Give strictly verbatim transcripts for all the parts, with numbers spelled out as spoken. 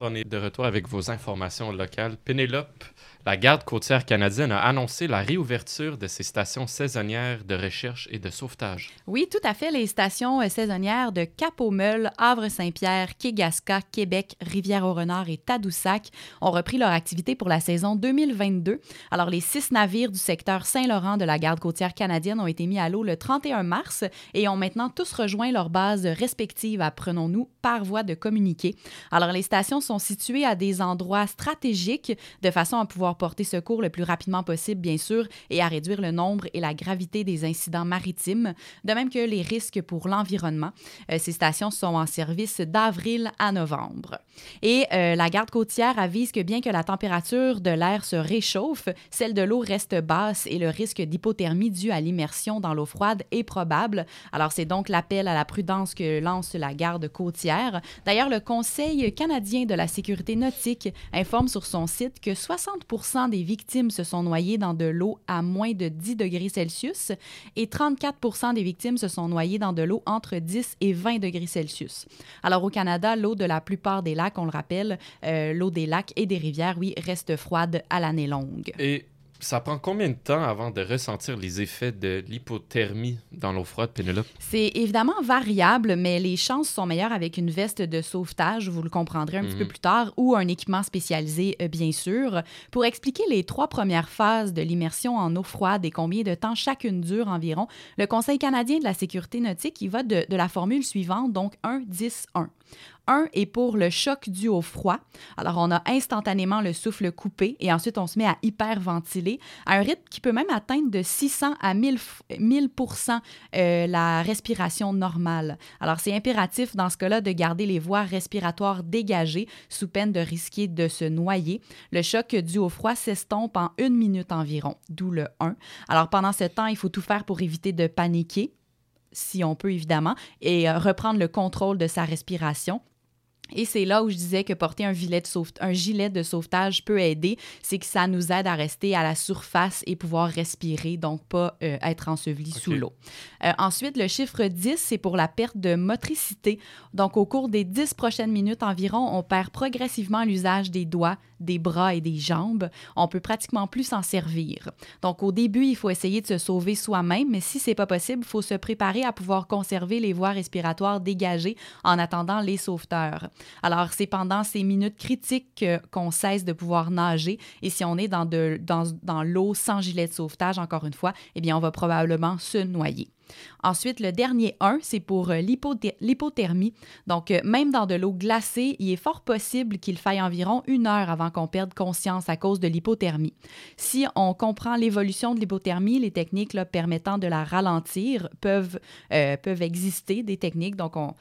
On est de retour avec vos informations locales. Pénélope, la garde côtière canadienne a annoncé la réouverture de ses stations saisonnières de recherche et de sauvetage. Oui, tout à fait. Les stations euh, saisonnières de Cap-aux-Meules, Havre-Saint-Pierre, Kegaska, Québec, Rivière-au-Renard et Tadoussac ont repris leur activité pour la saison deux mille vingt-deux. Alors, les six navires du secteur Saint-Laurent de la garde côtière canadienne ont été mis à l'eau le trente et un mars et ont maintenant tous rejoint leurs bases respectives, apprenons-nous, par voie de communiqué. Alors, les stations sont situées à des endroits stratégiques de façon à pouvoir porter secours le plus rapidement possible, bien sûr, et à réduire le nombre et la gravité des incidents maritimes, de même que les risques pour l'environnement. Euh, ces stations sont en service d'avril à novembre. Et euh, la garde côtière avise que bien que la température de l'air se réchauffe, celle de l'eau reste basse et le risque d'hypothermie dû à l'immersion dans l'eau froide est probable. Alors, c'est donc l'appel à la prudence que lance la garde côtière. D'ailleurs, le Conseil canadien de la sécurité nautique informe sur son site que soixante pour cent des victimes se sont noyées dans de l'eau à moins de dix degrés Celsius et trente-quatre pour cent des victimes se sont noyées dans de l'eau entre dix et vingt degrés Celsius. Alors, au Canada, l'eau de la plupart des lacs, on le rappelle, euh, l'eau des lacs et des rivières, oui, reste froide à l'année longue. Et ça prend combien de temps avant de ressentir les effets de l'hypothermie dans l'eau froide, Pénélope? C'est évidemment variable, mais les chances sont meilleures avec une veste de sauvetage, vous le comprendrez un mm-hmm. petit peu plus tard, ou un équipement spécialisé, euh, bien sûr. Pour expliquer les trois premières phases de l'immersion en eau froide et combien de temps chacune dure environ, le Conseil canadien de la sécurité nautique, il va de, de la formule suivante, donc un dix un. un est pour le choc dû au froid. Alors, on a instantanément le souffle coupé et ensuite, on se met à hyperventiler à un rythme qui peut même atteindre de six cents à mille pour cent euh, la respiration normale. Alors, c'est impératif dans ce cas-là de garder les voies respiratoires dégagées sous peine de risquer de se noyer. Le choc dû au froid s'estompe en une minute environ, d'où le un. Alors, pendant ce temps, il faut tout faire pour éviter de paniquer, si on peut évidemment, et euh, reprendre le contrôle de sa respiration. Et c'est là où je disais que porter un, gilet de sauve- un gilet de sauvetage peut aider, c'est que ça nous aide à rester à la surface et pouvoir respirer, donc pas euh, être enseveli okay. sous l'eau. Euh, ensuite, le chiffre dix, c'est pour la perte de motricité. Donc, au cours des dix prochaines minutes environ, on perd progressivement l'usage des doigts, des bras et des jambes. On peut pratiquement plus s'en servir. Donc, au début, il faut essayer de se sauver soi-même, mais si c'est pas possible, il faut se préparer à pouvoir conserver les voies respiratoires dégagées en attendant les sauveteurs. Alors, c'est pendant ces minutes critiques qu'on cesse de pouvoir nager et si on est dans, de, dans, dans l'eau sans gilet de sauvetage, encore une fois, eh bien, on va probablement se noyer. Ensuite, le dernier un, c'est pour l'hypother- l'hypothermie. Donc, même dans de l'eau glacée, il est fort possible qu'il faille environ une heure avant qu'on perde conscience à cause de l'hypothermie. Si on comprend l'évolution de l'hypothermie, les techniques là, permettant de la ralentir peuvent, euh, peuvent exister, des techniques. Donc, on...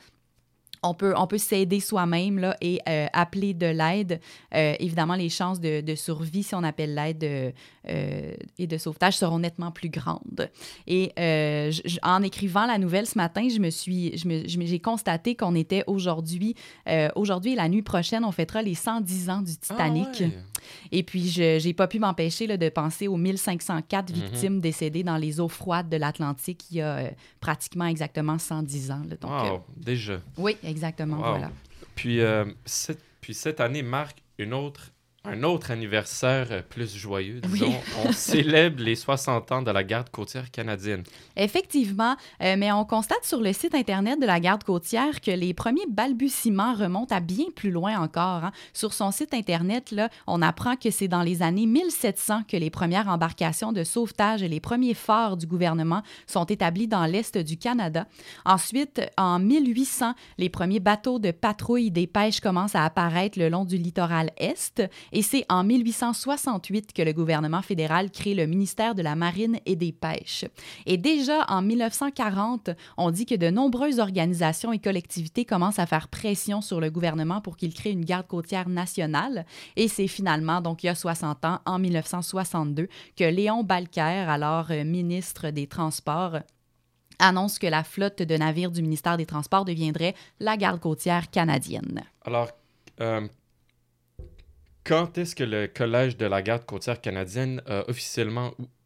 On peut, on peut s'aider soi-même là, et euh, appeler de l'aide. Euh, évidemment, les chances de, de survie, si on appelle l'aide euh, euh, et de sauvetage, seront nettement plus grandes. Et euh, j- en écrivant la nouvelle ce matin, je me suis, je me, je me, j'ai constaté qu'on était aujourd'hui, euh, aujourd'hui et la nuit prochaine, on fêtera les cent dix ans du Titanic. Ah ouais. Et puis, je n'ai pas pu m'empêcher là, de penser aux mille cinq cent quatre victimes mm-hmm. décédées dans les eaux froides de l'Atlantique il y a euh, pratiquement exactement cent dix ans. Là. Donc, wow, euh, déjà. Oui, exactement, wow. voilà. Puis, euh, cette, puis cette année marque une autre, un autre anniversaire plus joyeux, disons. Oui. On célèbre les soixante ans de la garde côtière canadienne. Effectivement, euh, mais on constate sur le site Internet de la garde côtière que les premiers balbutiements remontent à bien plus loin encore. Hein. Sur son site Internet, là, on apprend que c'est dans les années mille sept cents que les premières embarcations de sauvetage et les premiers phares du gouvernement sont établis dans l'Est du Canada. Ensuite, en mille huit cents, les premiers bateaux de patrouille des pêches commencent à apparaître le long du littoral Est. Et c'est en mille huit cent soixante-huit que le gouvernement fédéral crée le ministère de la Marine et des Pêches. Et déjà en mille neuf cent quarante, on dit que de nombreuses organisations et collectivités commencent à faire pression sur le gouvernement pour qu'il crée une garde côtière nationale. Et c'est finalement, donc il y a soixante ans, en mille neuf cent soixante-deux, que Léon Balker, alors euh, ministre des Transports, annonce que la flotte de navires du ministère des Transports deviendrait la garde côtière canadienne. Alors, euh, quand est-ce que le Collège de la garde côtière canadienne a officiellement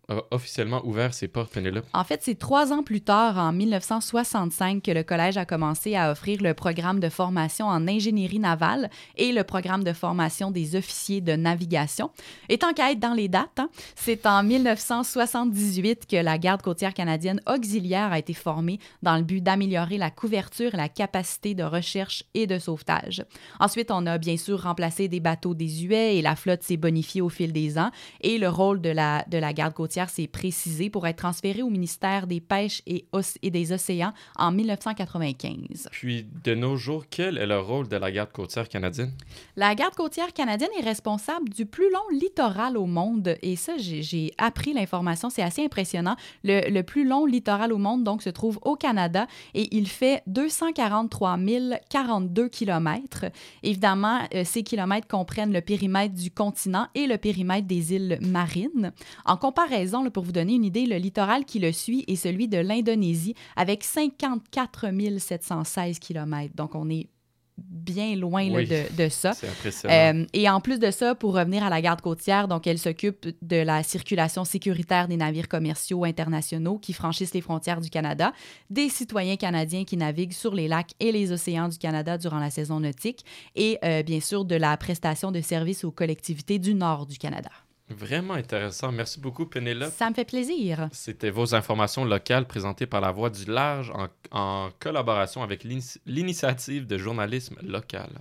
a officiellement ouvert ses portes, Pénélope? En fait, c'est trois ans plus tard, en mille neuf cent soixante-cinq, que le collège a commencé à offrir le programme de formation en ingénierie navale et le programme de formation des officiers de navigation. Et tant qu'à être dans les dates, hein, c'est en mille neuf cent soixante-dix-huit que la garde côtière canadienne auxiliaire a été formée dans le but d'améliorer la couverture et la capacité de recherche et de sauvetage. Ensuite, on a bien sûr remplacé des bateaux désuets et la flotte s'est bonifiée au fil des ans et le rôle de la, de la garde côtière s'est précisé pour être transféré au ministère des Pêches et, et des Océans en mille neuf cent quatre-vingt-quinze. Puis, de nos jours, quel est le rôle de la garde côtière canadienne? La garde côtière canadienne est responsable du plus long littoral au monde et ça, j'ai, j'ai appris l'information, c'est assez impressionnant. Le, le plus long littoral au monde, donc, se trouve au Canada et il fait deux cent quarante-trois mille quarante-deux kilomètres. Évidemment, euh, ces kilomètres comprennent le périmètre du continent et le périmètre des îles marines. En comparaison, là, pour vous donner une idée, le littoral qui le suit est celui de l'Indonésie avec cinquante-quatre mille sept cent seize kilomètres. Donc, on est bien loin Oui, là, de, de ça. C'est impressionnant. Euh, et en plus de ça, pour revenir à la garde côtière, donc elle s'occupe de la circulation sécuritaire des navires commerciaux internationaux qui franchissent les frontières du Canada, des citoyens canadiens qui naviguent sur les lacs et les océans du Canada durant la saison nautique et euh, bien sûr de la prestation de services aux collectivités du nord du Canada. Vraiment intéressant. Merci beaucoup, Pénélope. Ça me fait plaisir. C'était vos informations locales présentées par la Voix du Large en, en collaboration avec l'ini- l'initiative de journalisme local.